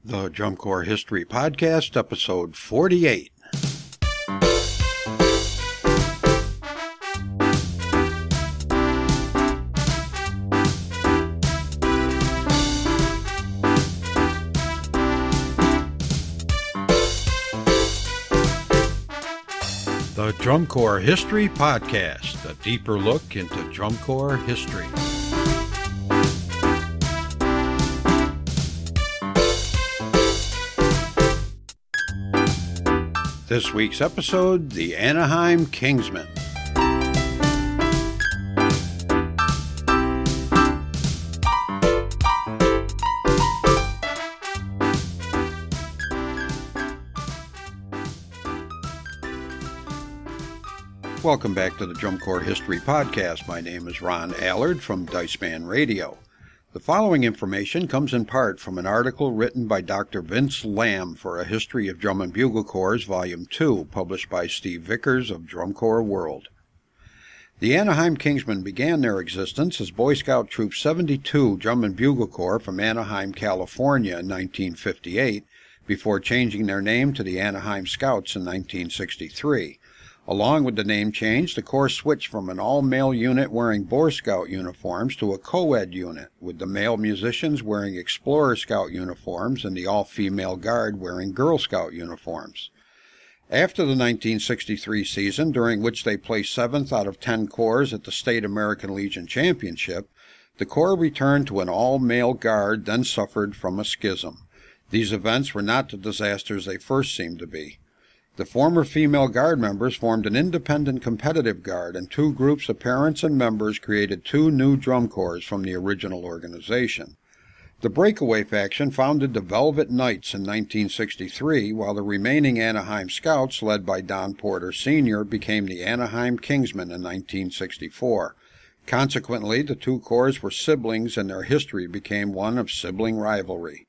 The Drum Corps History Podcast, episode 48. The Drum Corps History Podcast, a deeper look into Drum Corps history. This week's episode, the Anaheim Kingsmen. Welcome back to the Drum Corps History Podcast. My name is Ron Allard from Diceman Radio. The following information comes in part from an article written by Dr. Vince Lamb for A History of Drum and Bugle Corps, Volume 2, published by Steve Vickers of Drum Corps World. The Anaheim Kingsmen began their existence as Boy Scout Troop 72 Drum and Bugle Corps from Anaheim, California in 1958, before changing their name to the Anaheim Scouts in 1963. Along with the name change, the Corps switched from an all-male unit wearing Boy Scout uniforms to a co-ed unit, with the male musicians wearing Explorer Scout uniforms and the all-female guard wearing Girl Scout uniforms. After the 1963 season, during which they placed 7th out of 10 corps at the State American Legion Championship, the Corps returned to an all-male guard, then suffered from a schism. These events were not the disasters they first seemed to be. The former female guard members formed an independent competitive guard, and two groups of parents and members created two new drum corps from the original organization. The breakaway faction founded the Velvet Knights in 1963, while the remaining Anaheim Scouts, led by Don Porter Sr., became the Anaheim Kingsmen in 1964. Consequently, the two corps were siblings, and their history became one of sibling rivalry.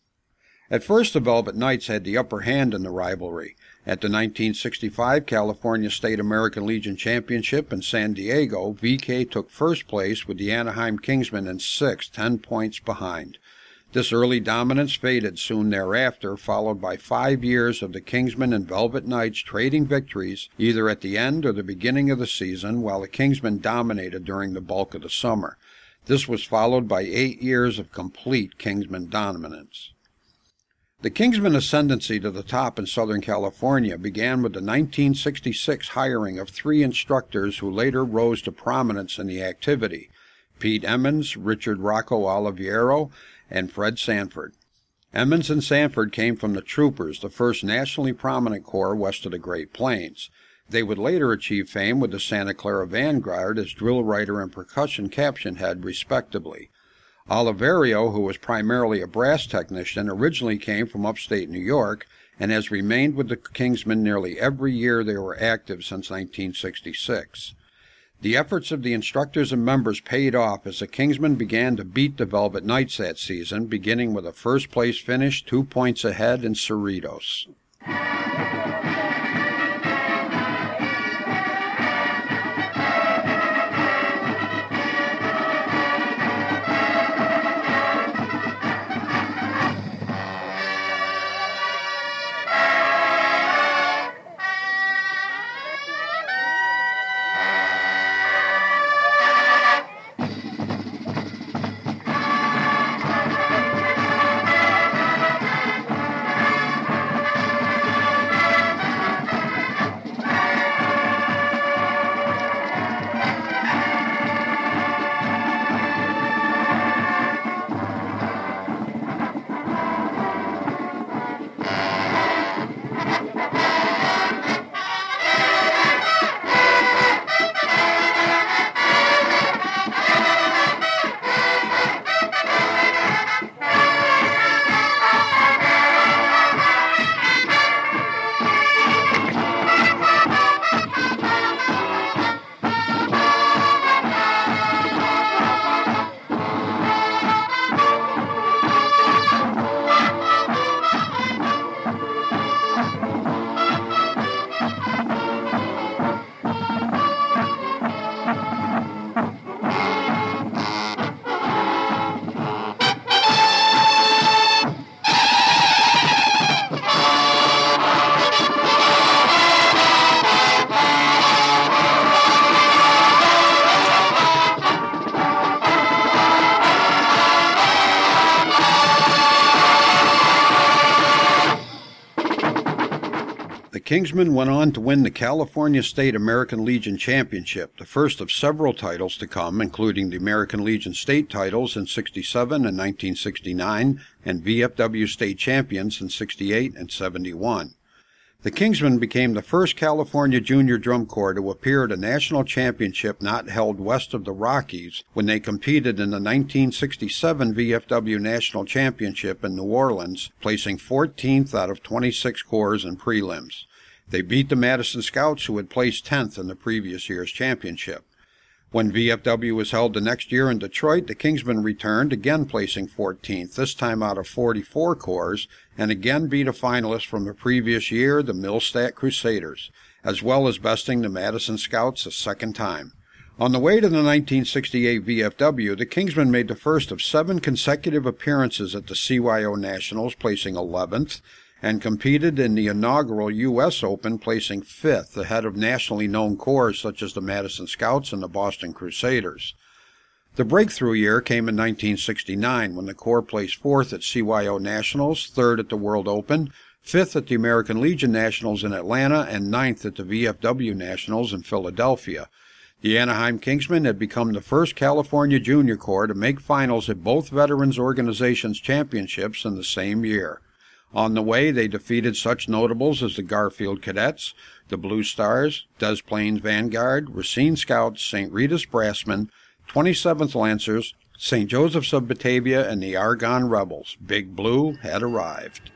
At first, the Velvet Knights had the upper hand in the rivalry. At the 1965 California State American Legion Championship in San Diego, VK took first place with the Anaheim Kingsmen in 6th, 10 points behind. This early dominance faded soon thereafter, followed by 5 years of the Kingsmen and Velvet Knights trading victories either at the end or the beginning of the season, while the Kingsmen dominated during the bulk of the summer. This was followed by 8 years of complete Kingsmen dominance. The Kingsmen ascendancy to the top in Southern California began with the 1966 hiring of 3 instructors who later rose to prominence in the activity: Pete Emmons, Richard Rocco Oliviero, and Fred Sanford. Emmons and Sanford came from the Troopers, the first nationally prominent corps west of the Great Plains. They would later achieve fame with the Santa Clara Vanguard as drill writer and percussion caption head, respectively. Oliverio, who was primarily a brass technician, originally came from upstate New York and has remained with the Kingsmen nearly every year they were active since 1966. The efforts of the instructors and members paid off as the Kingsmen began to beat the Velvet Knights that season, beginning with a first-place finish 2 points ahead in Cerritos. Kingsmen went on to win the California State American Legion Championship, the first of several titles to come, including the American Legion State titles in '67 and 1969, and VFW State Champions in '68 and '71. The Kingsmen became the first California Junior Drum Corps to appear at a national championship not held west of the Rockies when they competed in the 1967 VFW National Championship in New Orleans, placing 14th out of 26 corps in prelims. They beat the Madison Scouts, who had placed 10th in the previous year's championship. When VFW was held the next year in Detroit, the Kingsmen returned, again placing 14th, this time out of 44 corps, and again beat a finalist from the previous year, the Millstadt Crusaders, as well as besting the Madison Scouts a second time. On the way to the 1968 VFW, the Kingsmen made the first of 7 consecutive appearances at the CYO Nationals, placing 11th, and competed in the inaugural U.S. Open, placing 5th, ahead of nationally known corps such as the Madison Scouts and the Boston Crusaders. The breakthrough year came in 1969, when the Corps placed 4th at CYO Nationals, 3rd at the World Open, 5th at the American Legion Nationals in Atlanta, and 9th at the VFW Nationals in Philadelphia. The Anaheim Kingsmen had become the first California Junior Corps to make finals at both Veterans Organizations Championships in the same year. On the way, they defeated such notables as the Garfield Cadets, the Blue Stars, Des Plaines Vanguard, Racine Scouts, St. Rita's Brassmen, 27th Lancers, St. Joseph's of Batavia, and the Argonne Rebels. Big Blue had arrived.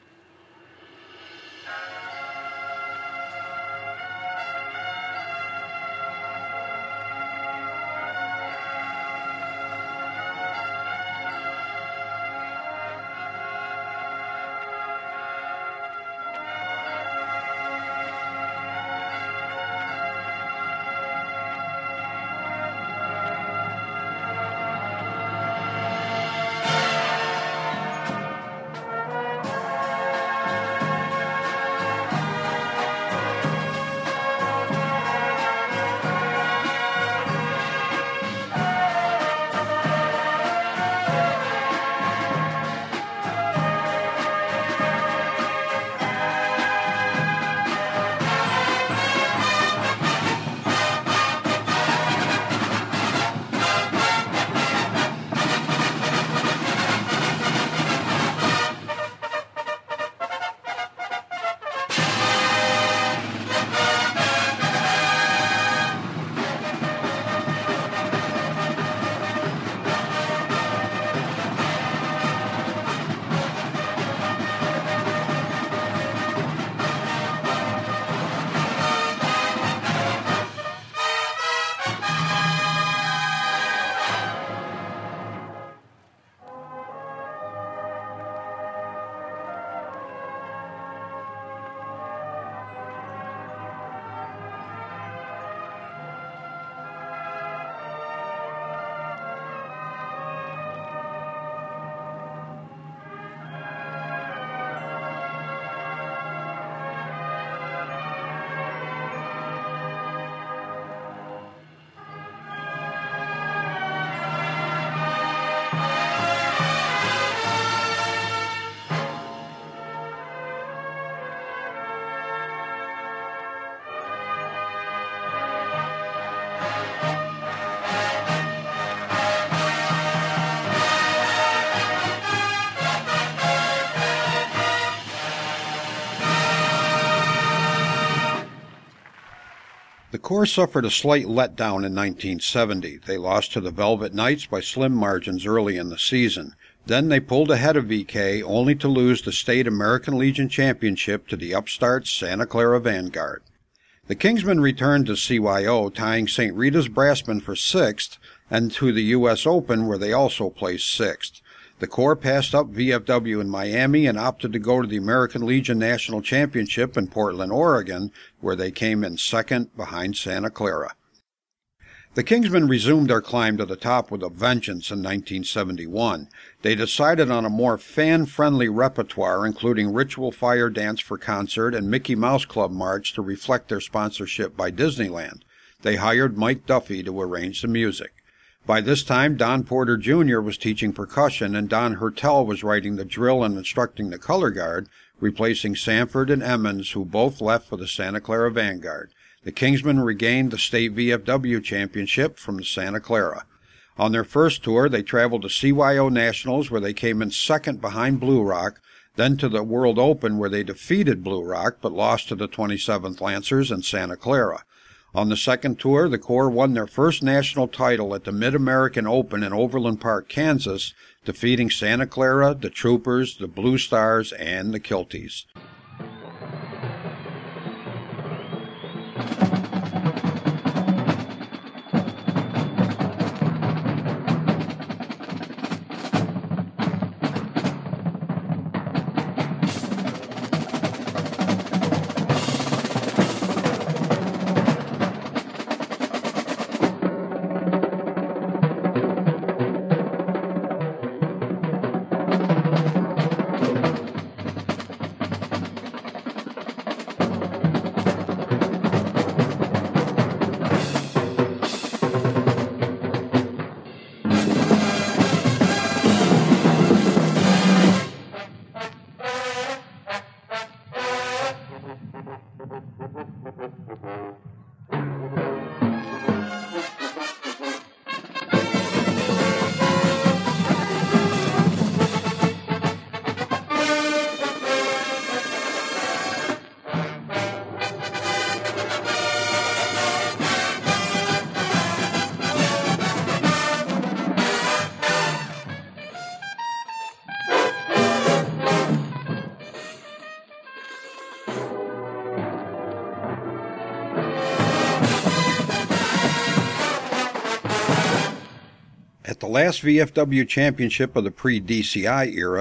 The Corps suffered a slight letdown in 1970. They lost to the Velvet Knights by slim margins early in the season. Then they pulled ahead of VK, only to lose the State American Legion Championship to the upstart Santa Clara Vanguard. The Kingsmen returned to CYO, tying St. Rita's Brassmen for 6th, and to the U.S. Open, where they also placed 6th. The Corps passed up VFW in Miami and opted to go to the American Legion National Championship in Portland, Oregon, where they came in 2nd behind Santa Clara. The Kingsmen resumed their climb to the top with a vengeance in 1971. They decided on a more fan-friendly repertoire, including Ritual Fire Dance for Concert and Mickey Mouse Club March to reflect their sponsorship by Disneyland. They hired Mike Duffy to arrange the music. By this time, Don Porter Jr. was teaching percussion, and Don Hertel was writing the drill and instructing the color guard, replacing Sanford and Emmons, who both left for the Santa Clara Vanguard. The Kingsmen regained the state VFW championship from the Santa Clara. On their first tour, they traveled to CYO Nationals, where they came in second behind Blue Rock, then to the World Open, where they defeated Blue Rock but lost to the 27th Lancers and Santa Clara. On the second tour, the Corps won their first national title at the Mid-American Open in Overland Park, Kansas, defeating Santa Clara, the Troopers, the Blue Stars, and the Kilties. At the last VFW championship of the pre-DCI era,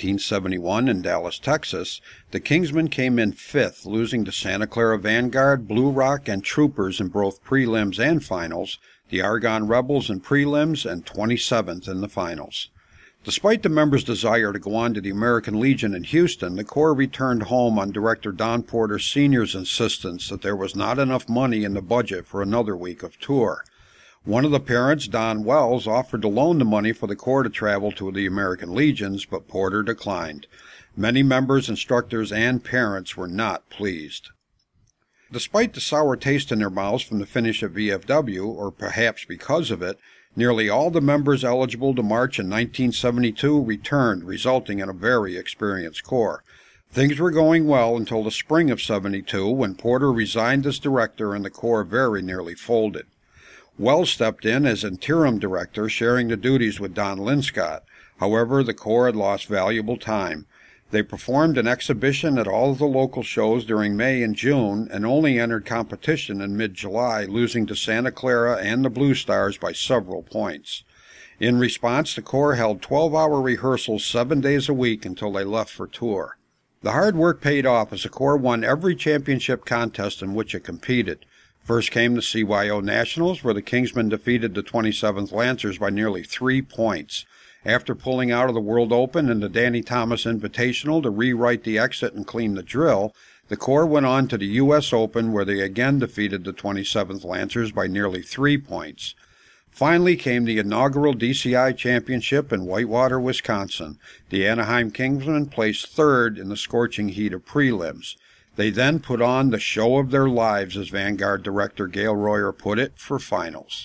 1971 in Dallas, Texas, the Kingsmen came in fifth, losing to Santa Clara Vanguard, Blue Rock, and Troopers in both prelims and finals, the Argonne Rebels in prelims, and 27th in the finals. Despite the members' desire to go on to the American Legion in Houston, the Corps returned home on Director Don Porter Sr.'s insistence that there was not enough money in the budget for another week of tour. One of the parents, Don Wells, offered to loan the money for the Corps to travel to the American Legions, but Porter declined. Many members, instructors, and parents were not pleased. Despite the sour taste in their mouths from the finish at VFW, or perhaps because of it, nearly all the members eligible to march in 1972 returned, resulting in a very experienced Corps. Things were going well until the spring of '72, when Porter resigned as director and the Corps very nearly folded. Wells stepped in as interim director, sharing the duties with Don Linscott. However, the Corps had lost valuable time. They performed an exhibition at all of the local shows during May and June, and only entered competition in mid-July, losing to Santa Clara and the Blue Stars by several points. In response, the Corps held 12-hour rehearsals 7 days a week until they left for tour. The hard work paid off as the Corps won every championship contest in which it competed. First came the CYO Nationals, where the Kingsmen defeated the 27th Lancers by nearly 3 points. After pulling out of the World Open and the Danny Thomas Invitational to rewrite the exit and clean the drill, the Corps went on to the U.S. Open, where they again defeated the 27th Lancers by nearly 3 points. Finally came the inaugural DCI Championship in Whitewater, Wisconsin. The Anaheim Kingsmen placed third in the scorching heat of prelims. They then put on the show of their lives, as Vanguard director Gail Royer put it, for finals.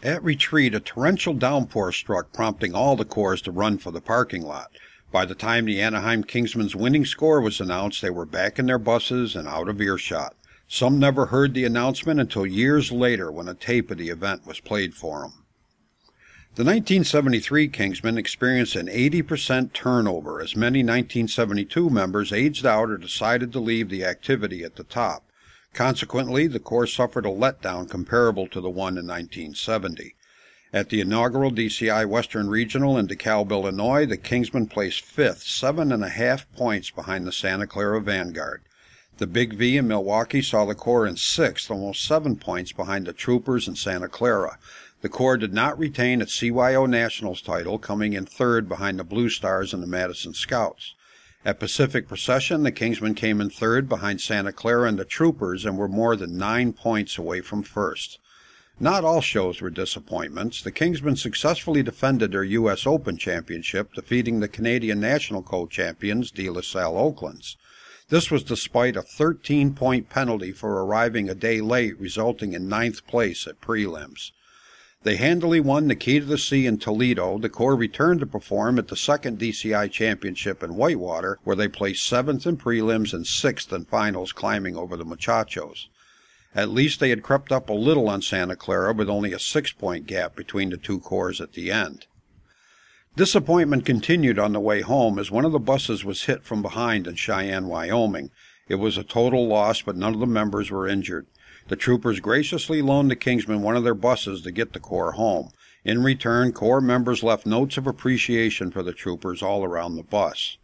At retreat, a torrential downpour struck, prompting all the corps to run for the parking lot. By the time the Anaheim Kingsmen's winning score was announced, they were back in their buses and out of earshot. Some never heard the announcement until years later when a tape of the event was played for them. The 1973 Kingsmen experienced an 80% turnover as many 1972 members aged out or decided to leave the activity at the top. Consequently, the corps suffered a letdown comparable to the one in 1970. At the inaugural DCI Western Regional in DeKalb, Illinois, the Kingsmen placed fifth, 7.5 points behind the Santa Clara Vanguard. The Big V in Milwaukee saw the corps in sixth, almost 7 points behind the Troopers in Santa Clara. The corps did not retain its CYO Nationals title, coming in third behind the Blue Stars and the Madison Scouts. At Pacific Procession, the Kingsmen came in third behind Santa Clara and the Troopers and were more than 9 points away from first. Not all shows were disappointments. The Kingsmen successfully defended their U.S. Open Championship, defeating the Canadian National Co-Champions De La Salle Oaklands. This was despite a 13-point penalty for arriving a day late, resulting in 9th place at prelims. They handily won the Key to the Sea in Toledo. The corps returned to perform at the second DCI Championship in Whitewater, where they placed 7th in prelims and 6th in finals, climbing over the Muchachos. At least they had crept up a little on Santa Clara, with only a 6-point gap between the two corps at the end. Disappointment continued on the way home as one of the buses was hit from behind in Cheyenne, Wyoming. It was a total loss, but none of the members were injured. The Troopers graciously loaned the Kingsmen one of their buses to get the corps home. In return, corps members left notes of appreciation for the Troopers all around the bus.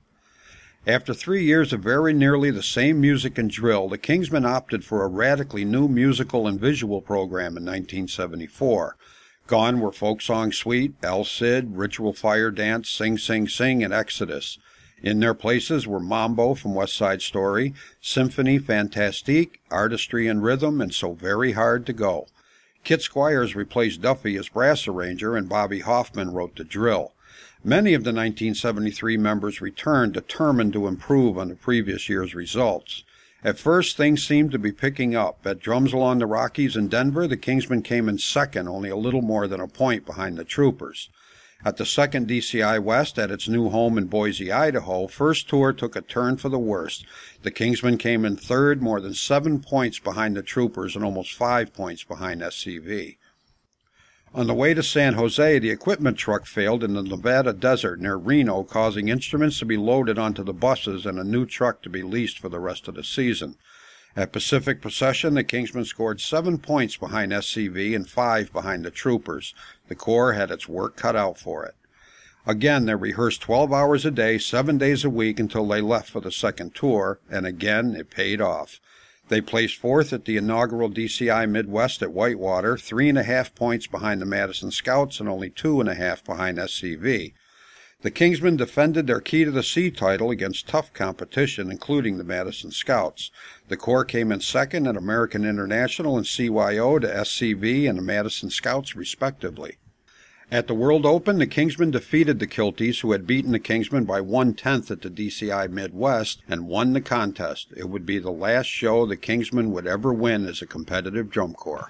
After 3 years of very nearly the same music and drill, the Kingsmen opted for a radically new musical and visual program in 1974. Gone were Folk Song Suite, El Cid, Ritual Fire Dance, Sing Sing Sing, and Exodus. In their places were Mambo from West Side Story, Symphony Fantastique, Artistry and Rhythm, and So Very Hard to Go. Kit Squires replaced Duffy as brass arranger, and Bobby Hoffman wrote the drill. Many of the 1973 members returned, determined to improve on the previous year's results. At first, things seemed to be picking up. At Drums Along the Rockies in Denver, the Kingsmen came in second, only a little more than a point behind the Troopers. At the second DCI West, at its new home in Boise, Idaho, first tour took a turn for the worst. The Kingsmen came in third, more than 7 points behind the Troopers and almost 5 points behind SCV. On the way to San Jose, the equipment truck failed in the Nevada desert near Reno, causing instruments to be loaded onto the buses and a new truck to be leased for the rest of the season. At Pacific Procession, the Kingsmen scored 7 points behind SCV and 5 behind the Troopers. The corps had its work cut out for it. Again, they rehearsed 12 hours a day, 7 days a week until they left for the second tour, and again it paid off. They placed fourth at the inaugural DCI Midwest at Whitewater, 3.5 points behind the Madison Scouts and only 2.5 behind SCV. The Kingsmen defended their Key to the Sea title against tough competition, including the Madison Scouts. The corps came in second at American International and CYO to SCV and the Madison Scouts, respectively. At the World Open, the Kingsmen defeated the Kilties, who had beaten the Kingsmen by 1/10 at the DCI Midwest, and won the contest. It would be the last show the Kingsmen would ever win as a competitive drum corps.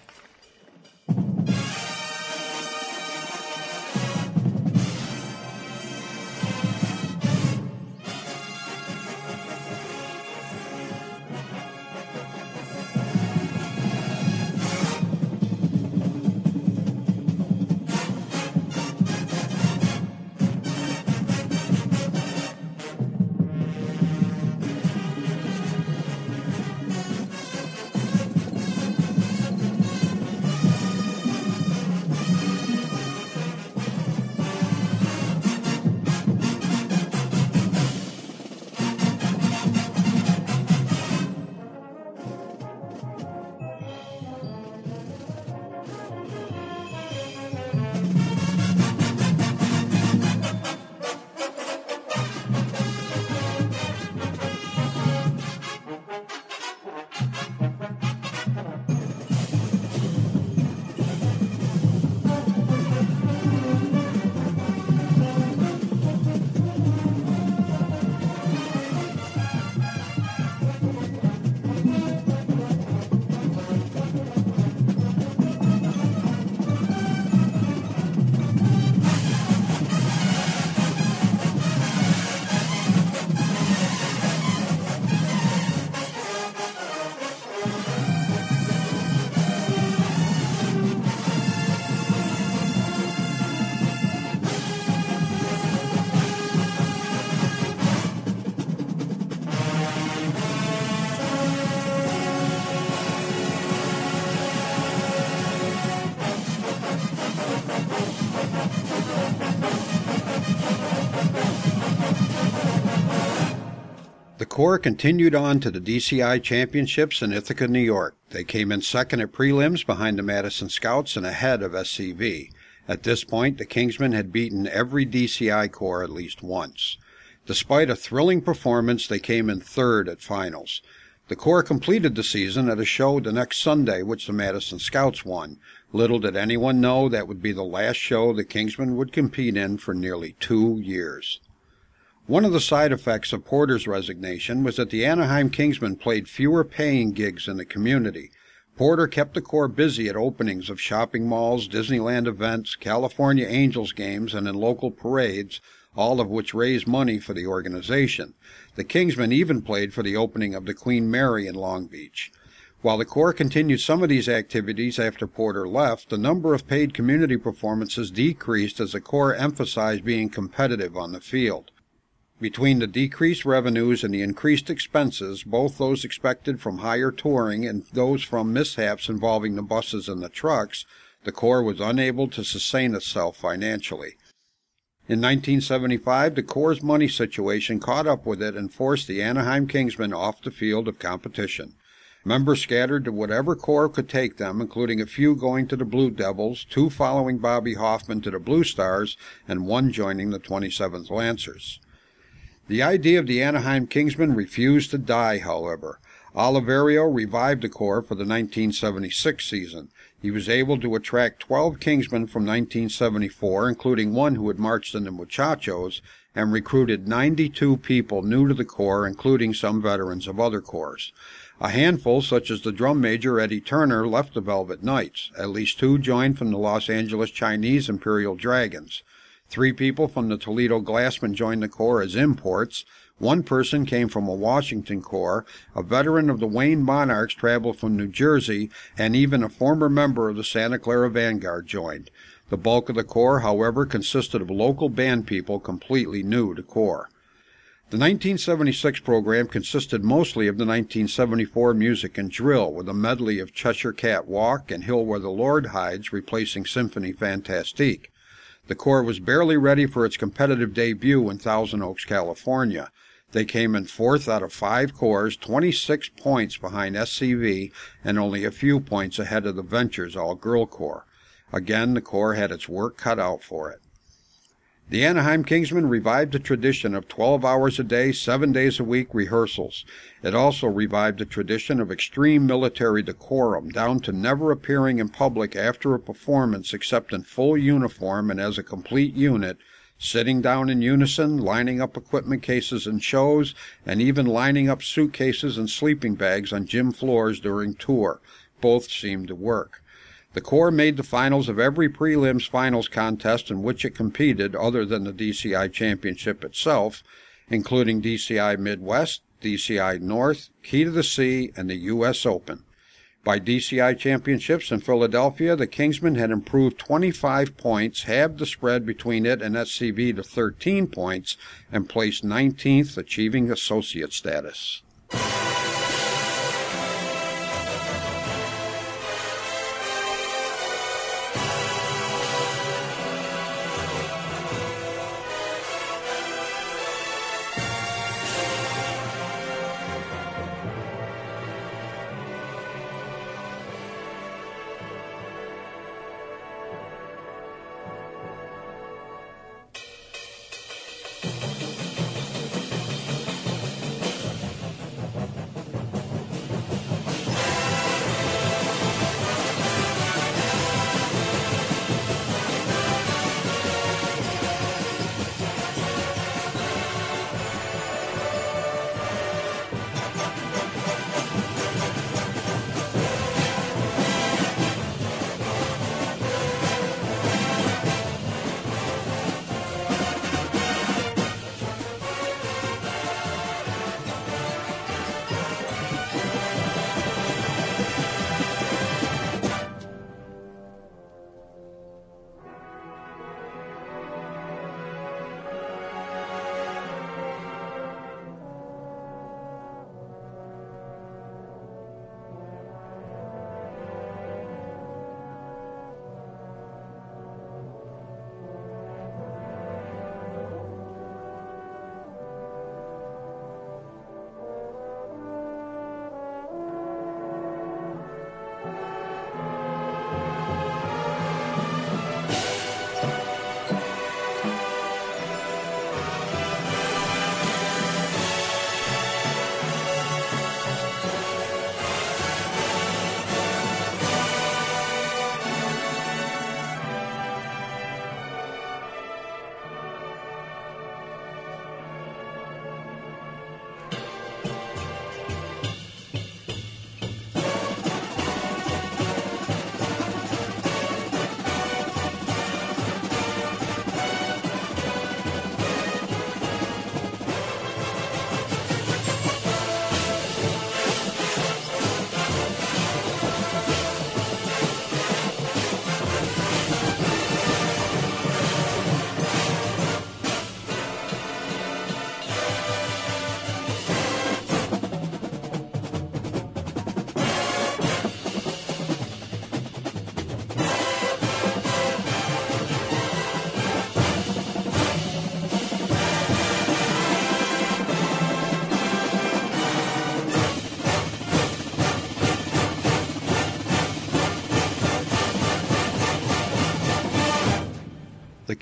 The Corps continued on to the DCI Championships in Ithaca, New York. They came in second at prelims behind the Madison Scouts and ahead of SCV. At this point, the Kingsmen had beaten every DCI Corps at least once. Despite a thrilling performance, they came in third at finals. The Corps completed the season at a show the next Sunday, which the Madison Scouts won. Little did anyone know that would be the last show the Kingsmen would compete in for nearly 2 years. One of the side effects of Porter's resignation was that the Anaheim Kingsmen played fewer paying gigs in the community. Porter kept the Corps busy at openings of shopping malls, Disneyland events, California Angels games, and in local parades, all of which raised money for the organization. The Kingsmen even played for the opening of the Queen Mary in Long Beach. While the Corps continued some of these activities after Porter left, the number of paid community performances decreased as the Corps emphasized being competitive on the field. Between the decreased revenues and the increased expenses, both those expected from higher touring and those from mishaps involving the buses and the trucks, the Corps was unable to sustain itself financially. In 1975, the Corps' money situation caught up with it and forced the Anaheim Kingsmen off the field of competition. Members scattered to whatever Corps could take them, including a few going to the Blue Devils, 2 following Bobby Hoffman to the Blue Stars, and 1 joining the 27th Lancers. The idea of the Anaheim Kingsmen refused to die, however. Oliverio revived the Corps for the 1976 season. He was able to attract 12 Kingsmen from 1974, including 1 who had marched in the Muchachos, and recruited 92 people new to the Corps, including some veterans of other corps. A handful, such as the drum major Eddie Turner, left the Velvet Knights. At least 2 joined from the Los Angeles Chinese Imperial Dragons. 3 people from the Toledo Glassmen joined the Corps as imports. 1 person came from a Washington Corps. A veteran of the Wayne Monarchs traveled from New Jersey, and even a former member of the Santa Clara Vanguard joined. The bulk of the Corps, however, consisted of local band people completely new to Corps. The 1976 program consisted mostly of the 1974 music and drill, with a medley of Cheshire Cat Walk and Hill Where the Lord Hides replacing Symphonie Fantastique. The Corps was barely ready for its competitive debut in Thousand Oaks, California. They came in 4th out of 5 corps, 26 points behind SCV, and only a few points ahead of the Ventures All-Girl Corps. Again, the Corps had its work cut out for it. The Anaheim Kingsmen revived the tradition of 12 hours a day, 7 days a week rehearsals. It also revived the tradition of extreme military decorum, down to never appearing in public after a performance except in full uniform and as a complete unit, sitting down in unison, lining up equipment cases in shows, and even lining up suitcases and sleeping bags on gym floors during tour. Both seemed to work. The Corps made the finals of every prelims finals contest in which it competed other than the DCI Championship itself, including DCI Midwest, DCI North, Key to the Sea, and the U.S. Open. By DCI Championships in Philadelphia, the Kingsmen had improved 25 points, halved the spread between it and SCV to 13 points, and placed 19th, achieving associate status.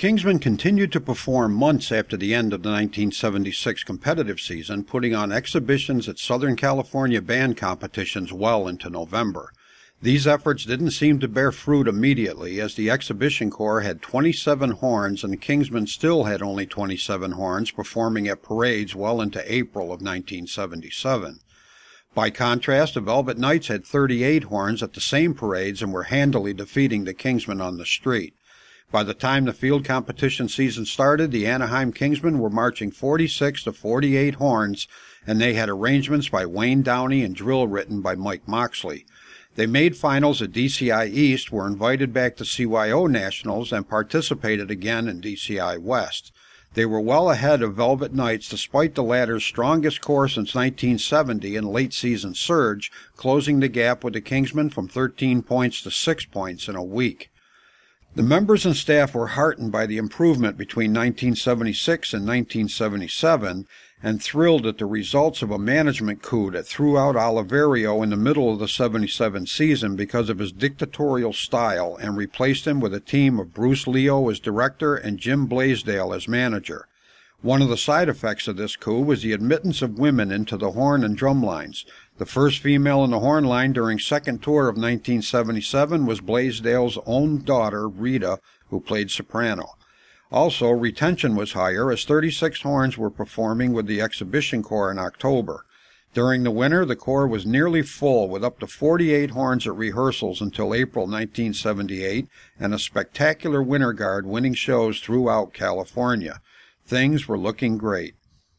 Kingsmen continued to perform months after the end of the 1976 competitive season, putting on exhibitions at Southern California band competitions well into November. These efforts didn't seem to bear fruit immediately, as the exhibition corps had 27 horns and the Kingsmen still had only 27 horns, performing at parades well into April of 1977. By contrast, the Velvet Knights had 38 horns at the same parades and were handily defeating the Kingsmen on the street. By the time the field competition season started, the Anaheim Kingsmen were marching 46 to 48 horns, and they had arrangements by Wayne Downey and drill written by Mike Moxley. They made finals at DCI East, were invited back to CYO Nationals, and participated again in DCI West. They were well ahead of Velvet Knights despite the latter's strongest corps since 1970 and late-season surge, closing the gap with the Kingsmen from 13 points to 6 points in a week. The members and staff were heartened by the improvement between 1976 and 1977 and thrilled at the results of a management coup that threw out Oliverio in the middle of the 77 season because of his dictatorial style and replaced him with a team of Bruce Leo as director and Jim Blaisdell as manager. One of the side effects of this coup was the admittance of women into the horn and drum lines. The first female in the horn line during second tour of 1977 was Blaisdell's own daughter, Rita, who played soprano. Also, retention was higher, as 36 horns were performing with the exhibition corps in October. During the winter, the corps was nearly full, with up to 48 horns at rehearsals until April 1978, and a spectacular winter guard winning shows throughout California. Things were looking great.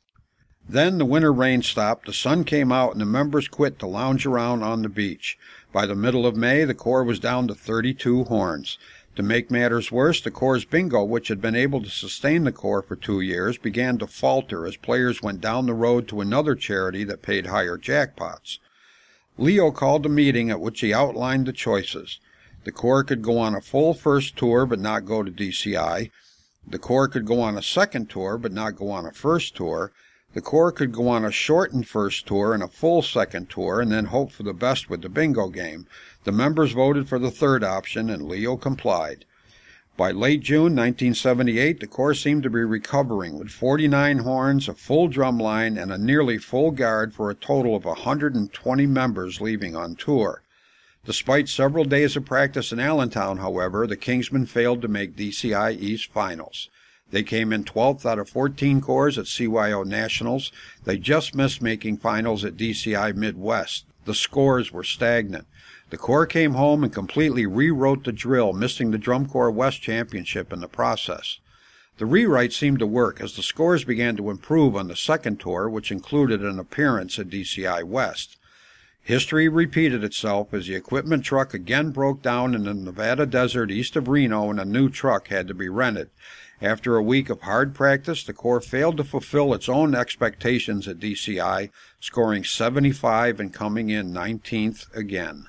Then the winter rain stopped, the sun came out, and the members quit to lounge around on the beach. By the middle of May, the corps was down to 32 horns. To make matters worse, the corps' bingo, which had been able to sustain the corps for 2 years, began to falter as players went down the road to another charity that paid higher jackpots. Leo called a meeting at which he outlined the choices. The corps could go on a full first tour but not go to DCI. The corps could go on a second tour but not go on a first tour. The corps could go on a shortened first tour and a full second tour and then hope for the best with the bingo game. The members voted for the third option, and Leo complied. By late June 1978, the corps seemed to be recovering, with 49 horns, a full drum line, and a nearly full guard for a total of 120 members leaving on tour. Despite several days of practice in Allentown, however, the Kingsmen failed to make DCI East finals. They came in 12th out of 14 corps at CYO Nationals. They just missed making finals at DCI Midwest. The scores were stagnant. The corps came home and completely rewrote the drill, missing the Drum Corps West Championship in the process. The rewrite seemed to work, as the scores began to improve on the second tour, which included an appearance at DCI West. History repeated itself as the equipment truck again broke down in the Nevada desert east of Reno and a new truck had to be rented. After a week of hard practice, the corps failed to fulfill its own expectations at DCI, scoring 75 and coming in 19th again.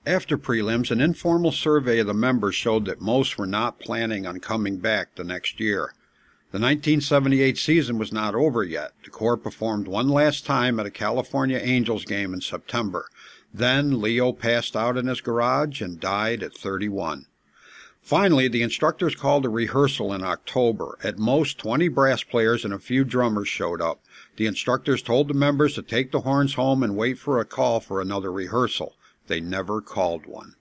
After prelims, an informal survey of the members showed that most were not planning on coming back the next year. The 1978 season was not over yet. The Corps performed one last time at a California Angels game in September. Then Leo passed out in his garage and died at 31. Finally, the instructors called a rehearsal in October. At most, 20 brass players and a few drummers showed up. The instructors told the members to take the horns home and wait for a call for another rehearsal. They never called one.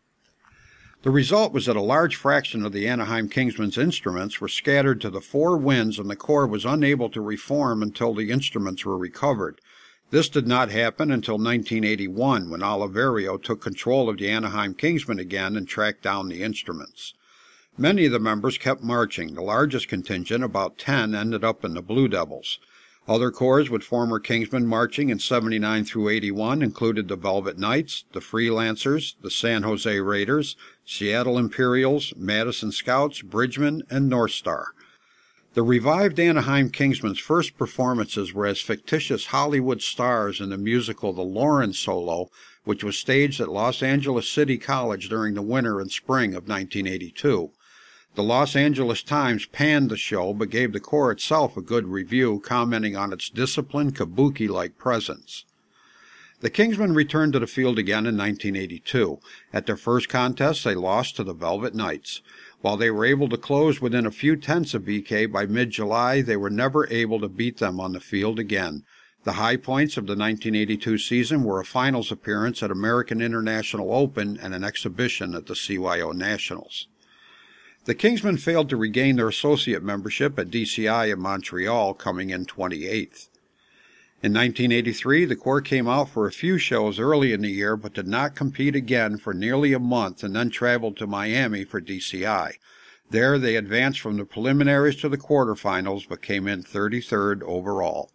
The result was that a large fraction of the Anaheim Kingsmen's instruments were scattered to the four winds, and the Corps was unable to reform until the instruments were recovered. This did not happen until 1981, when Oliverio took control of the Anaheim Kingsmen again and tracked down the instruments. Many of the members kept marching. The largest contingent, about 10, ended up in the Blue Devils. Other corps with former Kingsmen marching in 79 through 81 included the Velvet Knights, the Freelancers, the San Jose Raiders, Seattle Imperials, Madison Scouts, Bridgman, and North Star. The revived Anaheim Kingsmen's first performances were as fictitious Hollywood stars in the musical The Lauren Solo, which was staged at Los Angeles City College during the winter and spring of 1982. The Los Angeles Times panned the show, but gave the Corps itself a good review, commenting on its disciplined, kabuki-like presence. The Kingsmen returned to the field again in 1982. At their first contest, they lost to the Velvet Knights. While they were able to close within a few tenths of VK by mid-July, they were never able to beat them on the field again. The high points of the 1982 season were a finals appearance at American International Open and an exhibition at the CYO Nationals. The Kingsmen failed to regain their associate membership at DCI in Montreal, coming in 28th. In 1983, the Corps came out for a few shows early in the year, but did not compete again for nearly a month and then traveled to Miami for DCI. There, they advanced from the preliminaries to the quarterfinals, but came in 33rd overall.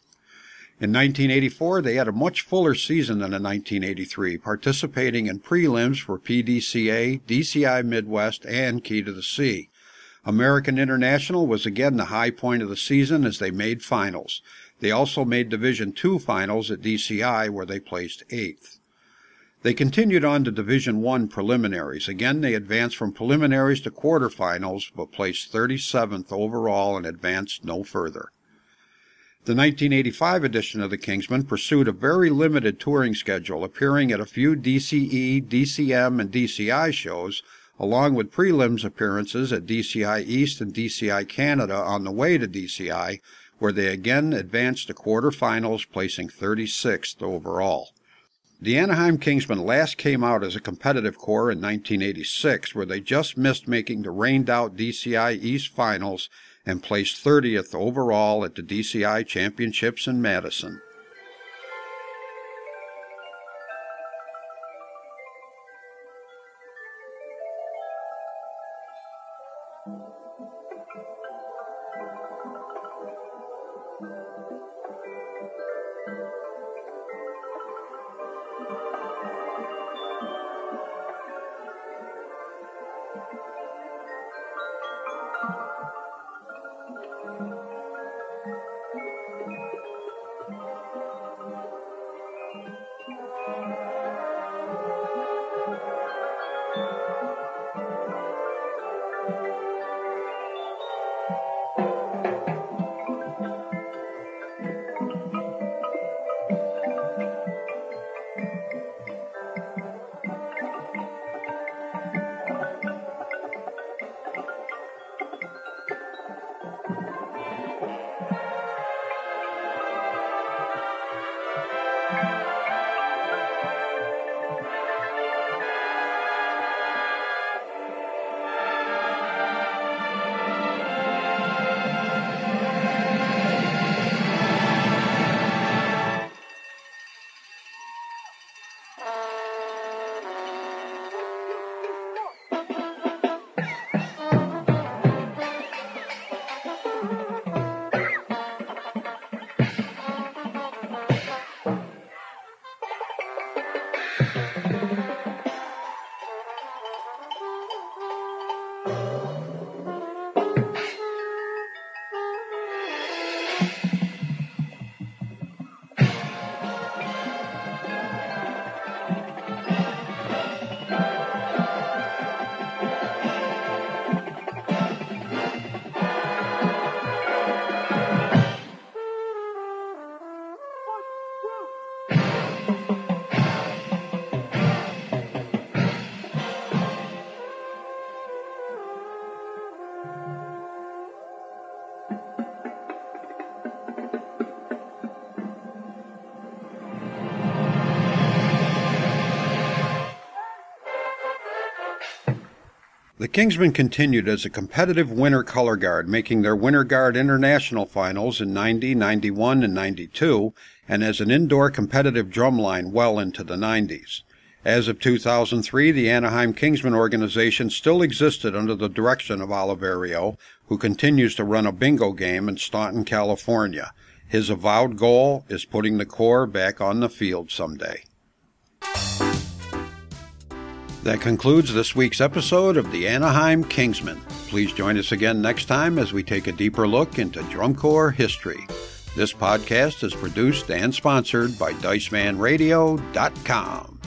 In 1984, they had a much fuller season than in 1983, participating in prelims for PDCA, DCI Midwest, and Key to the Sea. American International was again the high point of the season as they made finals. They also made Division II finals at DCI, where they placed 8th. They continued on to Division I preliminaries. Again, they advanced from preliminaries to quarterfinals, but placed 37th overall and advanced no further. The 1985 edition of the Kingsmen pursued a very limited touring schedule, appearing at a few DCE, DCM, and DCI shows, along with prelims appearances at DCI East and DCI Canada on the way to DCI, where they again advanced to quarterfinals, placing 36th overall. The Anaheim Kingsmen last came out as a competitive corps in 1986, where they just missed making the rained-out DCI East finals and placed 30th overall at the DCI Championships in Madison. The Kingsmen continued as a competitive winter color guard, making their Winter Guard International Finals in 90, 91, and 92, and as an indoor competitive drumline well into the 90s. As of 2003, the Anaheim Kingsmen organization still existed under the direction of Oliverio, who continues to run a bingo game in Staunton, California. His avowed goal is putting the Corps back on the field someday. That concludes this week's episode of the Anaheim Kingsmen. Please join us again next time as we take a deeper look into drum corps history. This podcast is produced and sponsored by DiceManRadio.com.